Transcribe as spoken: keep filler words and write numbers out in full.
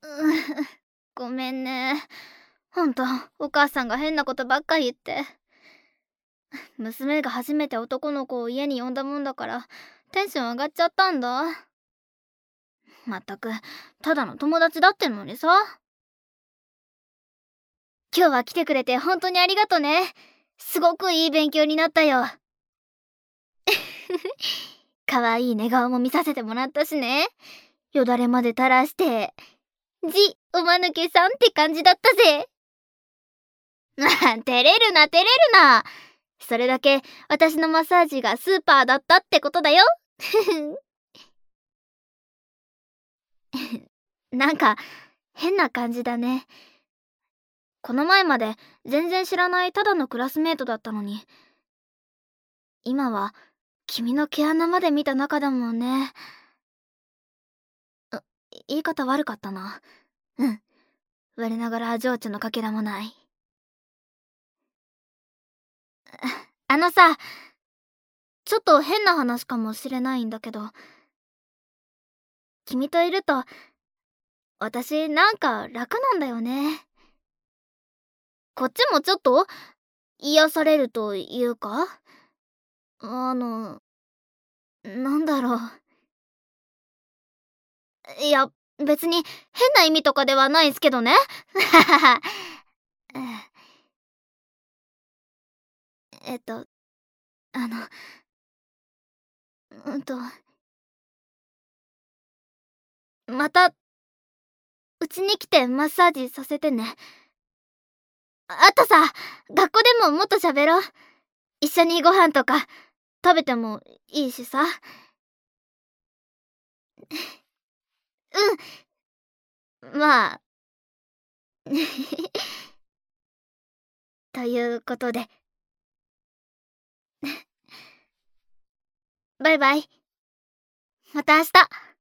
うぅ、ごめんね。ほんと、お母さんが変なことばっか言って。娘が初めて男の子を家に呼んだもんだから、テンション上がっちゃったんだ。まったく、ただの友達だってのにさ。今日は来てくれてほんとにありがとね。すごくいい勉強になったよ。かわいい寝顔も見させてもらったしね。よだれまで垂らして。じ、おまぬけさんって感じだったぜ。照れるな照れるな。それだけ私のマッサージがスーパーだったってことだよ。なんか変な感じだね。この前まで全然知らないただのクラスメートだったのに、今は君の毛穴まで見た仲だもんね。あ、言い方悪かったな。うん。我ながら情緒のかけらもない。あのさ、ちょっと変な話かもしれないんだけど、君といると私なんか楽なんだよね。こっちもちょっと癒されるというか、あの、なんだろう。いや、別に変な意味とかではないんすけどね。えっと、あの、うんと、またうちに来てマッサージさせてね。あとさ、学校でももっと喋ろう。一緒にご飯とか食べてもいいしさ。うん、まあ。ということで。バイバイ。また明日。